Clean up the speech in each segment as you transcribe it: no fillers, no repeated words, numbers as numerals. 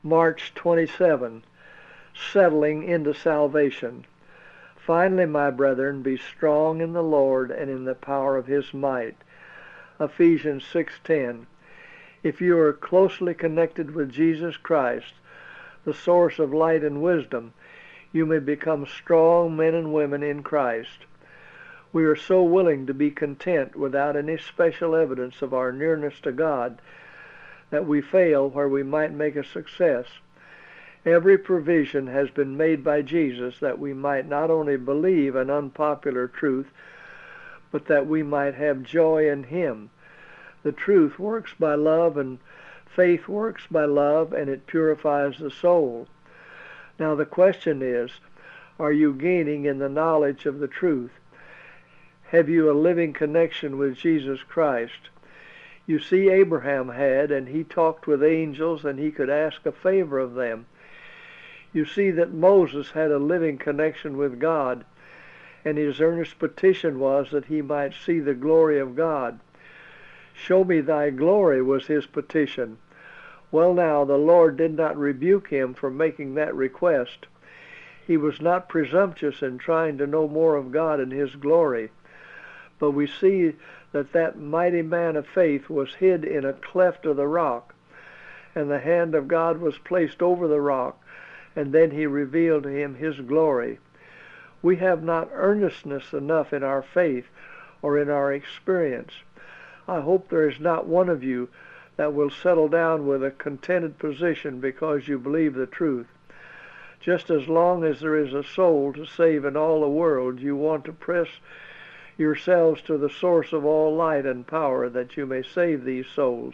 March 27. Settling into salvation. Finally, my brethren, be strong in the Lord and in the power of his might. Ephesians 6:10. If you are closely connected with Jesus Christ, the source of light and wisdom, you may become strong men and women in Christ. We are so willing to be content without any special evidence of our nearness to God that we fail where we might make a success. Every provision has been made by Jesus that we might not only believe an unpopular truth, but that we might have joy in him. The truth works by love, and faith works by love, and it purifies the soul. Now the question is, are you gaining in the knowledge of the truth? Have you a living connection with Jesus Christ? You see, Abraham had, and he talked with angels, and he could ask a favor of them. You see that Moses had a living connection with God, and his earnest petition was that he might see the glory of God. Show me thy glory was his petition. Well, now, the Lord did not rebuke him for making that request. He was not presumptuous in trying to know more of God and his glory. But we see that that mighty man of faith was hid in a cleft of the rock, and the hand of God was placed over the rock, and then he revealed to him his glory. We have not earnestness enough in our faith or in our experience. I hope there is not one of you that will settle down with a contented position because you believe the truth. Just as long as there is a soul to save in all the world, you want to press yourselves to the source of all light and power that you may save these souls.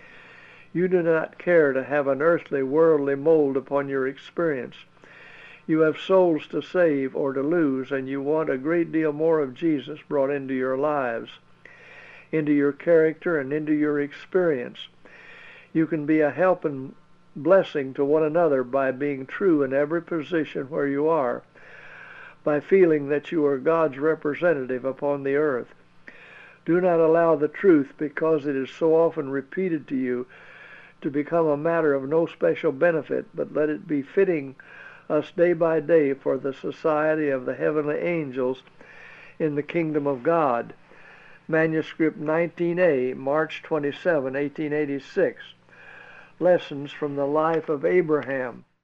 You do not care to have an earthly, worldly mold upon your experience. You have souls to save or to lose, and you want a great deal more of Jesus brought into your lives, into your character, and into your experience. You can be a help and blessing to one another by being true in every position where you are, by feeling that you are God's representative upon the earth. Do not allow the truth, because it is so often repeated to you, to become a matter of no special benefit, but let it be fitting us day by day for the society of the heavenly angels in the kingdom of God. Manuscript 19A, March 27, 1886. Lessons from the life of Abraham.